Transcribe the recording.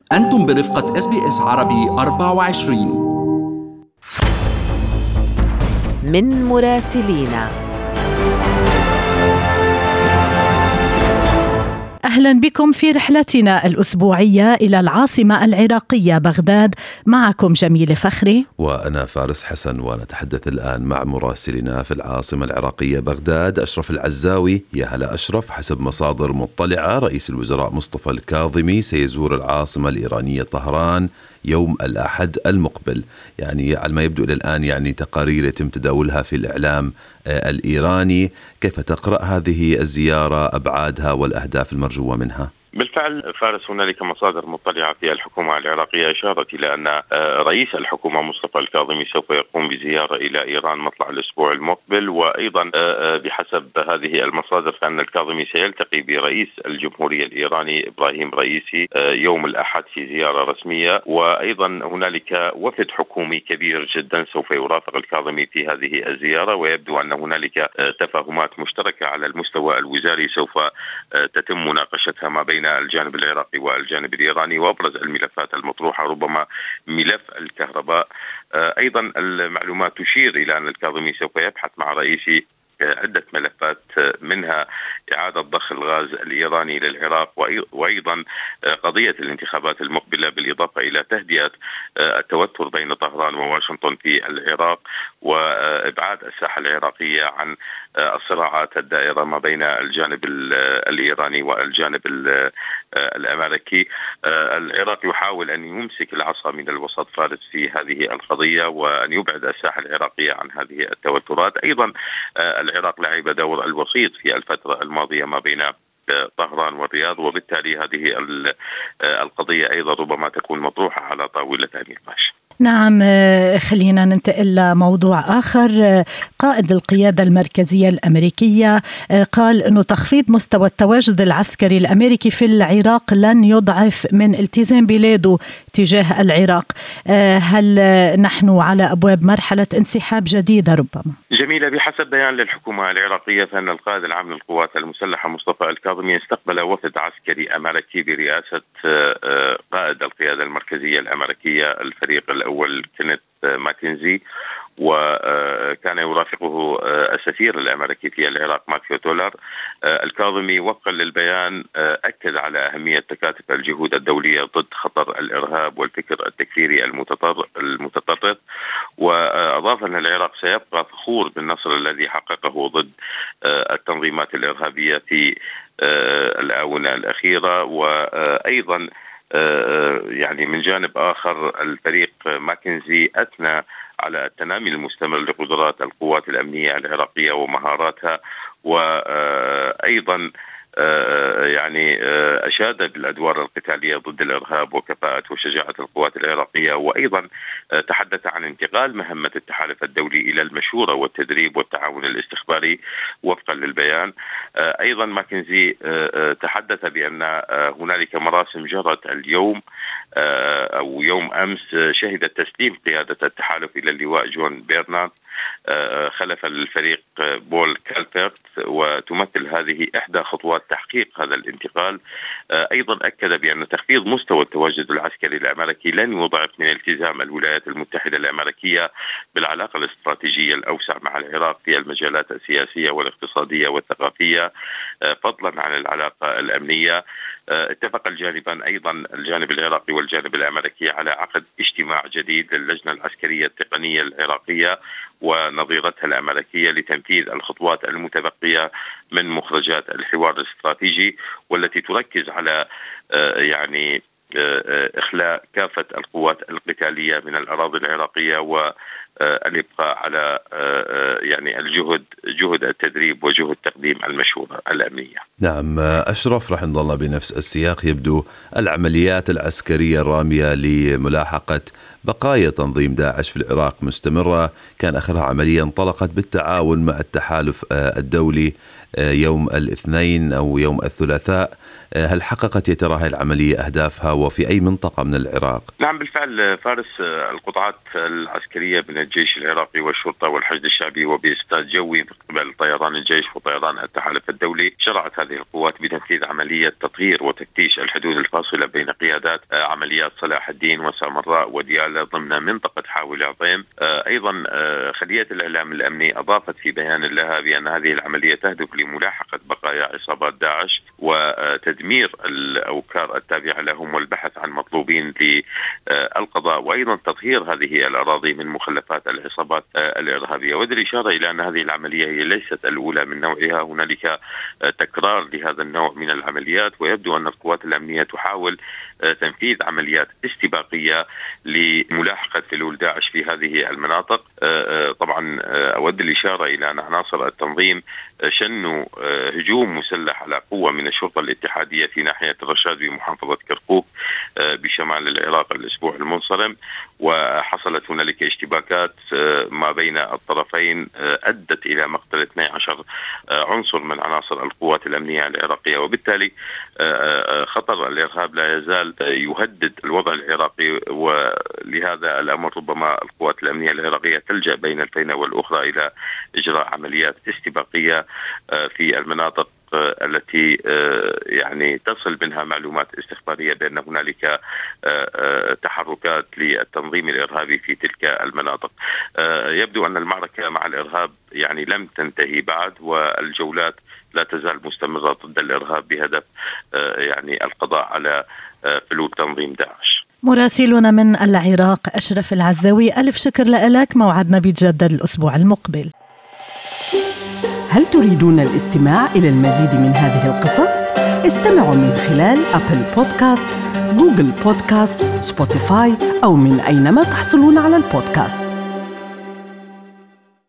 أنتم برفقة SBS عربي 24. من مراسلينا. أهلا بكم في رحلتنا الأسبوعية إلى العاصمة العراقية بغداد. معكم جميلة فخري وأنا فارس حسن، ونتحدث الآن مع مراسلنا في العاصمة العراقية بغداد أشرف العزاوي. يا هلا أشرف. حسب مصادر مطلعة، رئيس الوزراء مصطفى الكاظمي سيزور العاصمة الإيرانية طهران يوم الأحد المقبل. يعني على ما يبدو إلى الآن يعني تقارير يتم تداولها في الإعلام الإيراني. كيف تقرأ هذه الزيارة، أبعادها والأهداف المرجوة منها؟ بالفعل فارس، هنالك مصادر مطلعة في الحكومة العراقية أشارت إلى أن رئيس الحكومة مصطفى الكاظمي سوف يقوم بزيارة إلى إيران مطلع الأسبوع المقبل. وأيضا بحسب هذه المصادر فإن الكاظمي سيلتقي برئيس الجمهورية الإيراني إبراهيم رئيسي يوم الأحد في زيارة رسمية. وأيضا هنالك وفد حكومي كبير جدا سوف يرافق الكاظمي في هذه الزيارة، ويبدو أن هنالك تفاهمات مشتركة على المستوى الوزاري سوف تتم مناقشتها ما بين الجانب العراقي والجانب الإيراني. وأبرز الملفات المطروحة ربما ملف الكهرباء. أيضا المعلومات تشير إلى أن الكاظمي سوف يبحث مع رئيسي عدة ملفات، منها إعادة ضخ الغاز الإيراني للعراق، وأيضا قضية الانتخابات المقبلة، بالإضافة إلى تهدئة التوتر بين طهران وواشنطن في العراق، وإبعاد الساحة العراقية عن الصراعات الدائرة ما بين الجانب الإيراني والجانب الأمريكي. العراق يحاول أن يمسك العصا من الوسط فارس في هذه القضية، وأن يبعد الساحة العراقية عن هذه التوترات. أيضا العراق لعب دور الوسيط في الفترة الماضية ما بين طهران والرياض، وبالتالي هذه القضية أيضا ربما تكون مطروحة على طاولة النقاش. نعم، خلينا ننتقل لموضوع آخر. قائد القيادة المركزية الأمريكية قال أنه تخفيض مستوى التواجد العسكري الأمريكي في العراق لن يضعف من التزام بلاده تجاه العراق. هل نحن على أبواب مرحلة انسحاب جديدة ربما؟ جميلة، بحسب بيان للحكومة العراقية فإن القائد العام للقوات المسلحة مصطفى الكاظمي استقبل وفد عسكري أمريكي برئاسة قائد القيادة المركزية الأمريكية الفريق الأول كينيث ماكنزي، وكان يرافقه السفير الأمريكي في العراق ماثيو تولر. الكاظمي وفقا للبيان أكد على أهمية تكاتف الجهود الدولية ضد خطر الإرهاب والفكر التكفيري المتطرف، وأضاف أن العراق سيبقى فخور بالنصر الذي حققه ضد التنظيمات الإرهابية في الآونة الأخيرة. وأيضا يعني من جانب آخر الفريق ماكنزي أثنى على التنامي المستمر لقدرات القوات الأمنية العراقية ومهاراتها، وأيضا يعني أشاد بالأدوار القتالية ضد الإرهاب وكفاءة وشجاعة القوات العراقية. وأيضا تحدث عن انتقال مهمة التحالف الدولي إلى المشورة والتدريب والتعاون الاستخباري وفقا للبيان. أيضا ماكنزي تحدث بأن هنالك مراسم جرت اليوم أو يوم أمس شهدت تسليم قيادة التحالف إلى اللواء جون بيرنارد خلف الفريق بول كالفيرت، وتمثل هذه إحدى خطوات تحقيق هذا الانتقال. أيضا أكد بأن تخفيض مستوى التواجد العسكري الأمريكي لن يضعف من التزام الولايات المتحدة الأمريكية بالعلاقة الاستراتيجية الأوسع مع العراق في المجالات السياسية والاقتصادية والثقافية، فضلا عن العلاقة الأمنية. اتفق الجانبان أيضا الجانب العراقي والجانب الأمريكي على عقد اجتماع جديد للجنة العسكرية التقنية العراقية ونظيرتها الأمريكية لتنفيذ الخطوات المتبقية من مخرجات الحوار الاستراتيجي، والتي تركز على يعني إخلاء كافة القوات القتالية من الأراضي العراقية، والإبقاء على يعني جهد التدريب وجهد تقديم المشورة الأمنية. نعم أشرف، رح نظلنا بنفس السياق. يبدو العمليات العسكرية الرامية لملاحقة بقايا تنظيم داعش في العراق مستمرة. كان آخرها عملية انطلقت بالتعاون مع التحالف الدولي يوم الاثنين أو يوم الثلاثاء. هل حققت يا ترى هذه العملية أهدافها، وفي أي منطقة من العراق؟ نعم بالفعل فارس، القطاعات العسكرية من الجيش العراقي والشرطة والحشد الشعبي وبإسقاط جوي من قبل طيران الجيش وطيران التحالف الدولي. شرعت هذه القوات بتنفيذ عملية تطهير وتفتيش الحدود الفاصلة بين قيادات عمليات صلاح الدين وسامراء وديالى ضمن منطقة حاول عظيم. أيضا خلية الإعلام الأمني أضافت في بيان لها بأن هذه العملية تهدف لملاحقة بقايا عصابات داعش وتدمير الأوكار التابعة لهم والبحث عن مطلوبين للقضاء، وأيضا تطهير هذه الأراضي من مخلفات العصابات الإرهابية. ودي الإشارة إلى أن هذه العملية هي ليست الأولى من نوعها، هنالك تكرار لهذا النوع من العمليات، ويبدو أن القوات الأمنية تحاول تنفيذ عمليات استباقية لملاحقة فلول داعش في هذه المناطق. طبعا أود الإشارة إلى أن عناصر التنظيم شنوا هجوم مسلح على قوة من الشرطة الاتحادية في ناحية الرشاد بمحافظة كركوك بشمال العراق الأسبوع المنصرم، وحصلت هنالك اشتباكات ما بين الطرفين أدت إلى مقتل 12 عنصر من عناصر القوات الأمنية العراقية. وبالتالي خطر الإرهاب لا يزال يهدد الوضع العراقي، ولهذا الأمر ربما القوات الأمنية العراقية تلجأ بين الفينة والأخرى إلى إجراء عمليات استباقية في المناطق التي يعني تصل منها معلومات استخبارية بأن هنالك تحركات للتنظيم الإرهابي في تلك المناطق. يبدو أن المعركة مع الإرهاب يعني لم تنتهي بعد، والجولات لا تزال مستمرة ضد الإرهاب بهدف يعني القضاء على فلول تنظيم داعش. مراسلنا من العراق أشرف العزاوي، ألف شكر لك. موعدنا بيتجدد الأسبوع المقبل. هل تريدون الاستماع إلى المزيد من هذه القصص؟ استمعوا من خلال أبل بودكاست، جوجل بودكاست، سبوتيفاي أو من أينما تحصلون على البودكاست.